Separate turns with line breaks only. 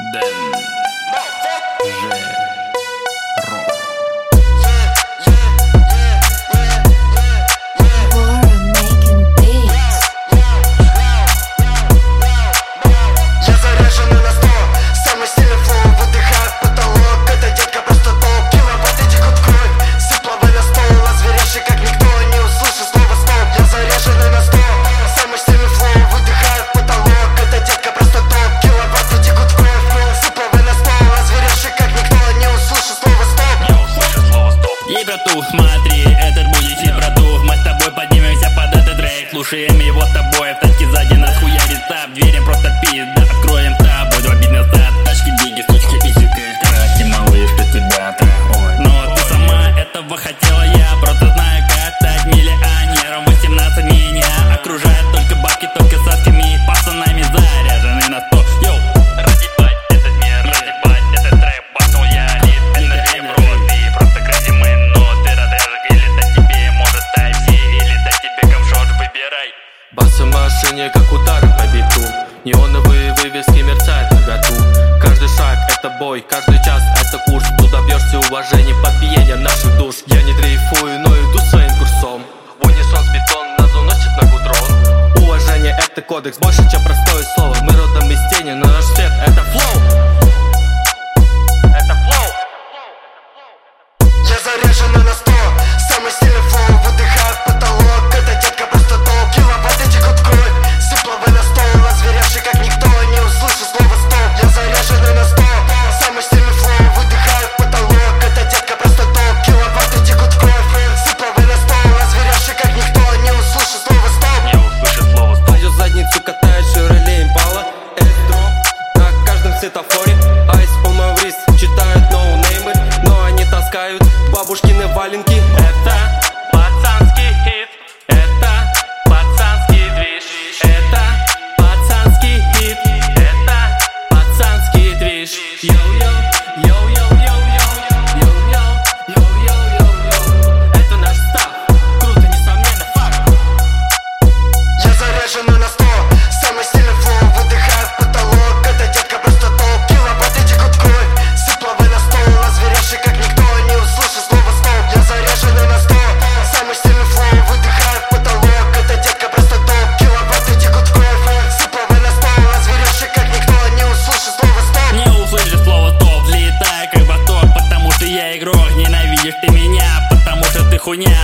Братух, смотри, этот будет хит, братух. Мы с тобой поднимемся под этот трек. Слушаем его с тобой, в тачке сзади нас хуярит тап. Дверям просто пизда, откроем табу. Два бизнес от тачки, деньги, сучки и сюка. Красти, малышка, тебя ой. Но ты сама этого хотела, я просто знаю, как стать миллионером. 18 меня окружает только бабки, только сосками. Пацанами заряжены на 100. Йоу, разъебать этот мир, разъебать этот трэп. Пацан, я лид, это не бро. Ты просто crazy man.
Бас в машине, как удары по биту. Неоновые вывески мерцают на году. Каждый шаг — это бой, каждый час — это курс. Тут добьешься уважения, побиения наших душ. Я не дрейфую, но иду своим курсом. В унисон с бетон нас уносит на гудрон. Уважение — это кодекс, больше, чем простое слово. Мы родом из тени, но наш свет — это флоу. Это флоу.
Я заряжена на 100, самый сильный флоу. Выдыхаю в потолок, это детка просто топ. Киловатты текут кровь, сыпловы на стол. Озверевший как никто, не услышит слово стоп. Я заряжена на 100, самый сильный флоу. Выдыхаю в потолок, это детка просто топ. Киловатты текут кровь, сыпловы на стол. Озверевший как никто, не услышит слово стоп.
Не услышит слово стоп.
Твою задницу катает Шевроле Импала. S-дроп на каждом светофоре. Айс on my wrist, читают ноунеймы, но они таскают бабушкины валенки. Это пацанский хит, это пацанский движ. Это пацанский хит, это пацанский движ. Это наш став, круто, несомненно, факт.
Я заряжена на 100, самый сильный флоу. Выдыхаю в потолок, это детка просто топ. Киловатты текут кровь, сыпловы на стол. Озверевший как никто, не услышит слово стоп. Я заряжена на 100, самый сильный флоу. Выдыхаю в потолок, это детка просто топ. Киловатты текут кровь, сыпловы на стол. Озверевший как никто, не услышит слово стоп.
Не услышишь слово стоп, взлетай как баток. Потому что я игрок, ненавидишь ты меня, потому что ты хуйня.